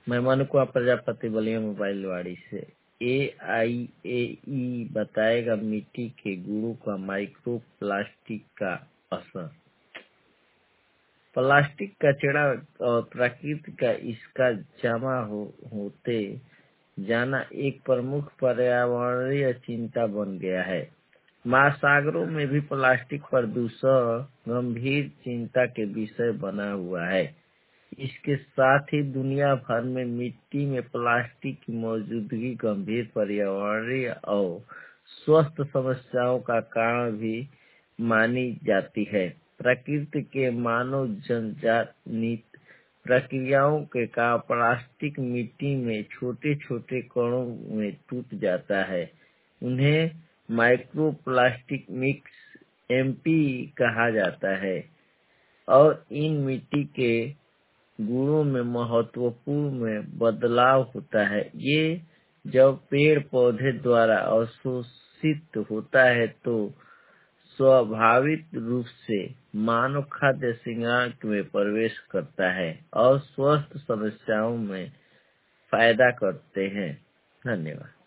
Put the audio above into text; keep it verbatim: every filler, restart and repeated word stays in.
मैं मनुकुआ प्रजापति बलिया मोबाइल वाड़ी से। ए आई ए ई बताएगा मिट्टी के गुणों का माइक्रो प्लास्टिक का असर। प्लास्टिक कचरा और प्रकृति का इसका जमा हो, होते जाना एक प्रमुख पर्यावरणीय चिंता बन गया है। महासागरों में भी प्लास्टिक प्रदूषण गंभीर चिंता के विषय बना हुआ है। इसके साथ ही दुनिया भर में मिट्टी में प्लास्टिक की मौजूदगी गंभीर पर्यावरणीय और स्वास्थ्य समस्याओं का कारण भी मानी जाती है। प्रकृति के मानव जनित प्रक्रियाओं के कारण प्लास्टिक मिट्टी में छोटे छोटे कणों में टूट जाता है। उन्हें micro plastic mix M P कहा जाता है और इन मिट्टी के गुणों में महत्वपूर्ण में बदलाव होता है। ये जब पेड़ पौधे द्वारा अवशोषित होता है तो स्वाभाविक रूप से मानव खाद्य श्रृंखला में प्रवेश करता है और स्वास्थ्य समस्याओं में फायदा करते हैं। धन्यवाद।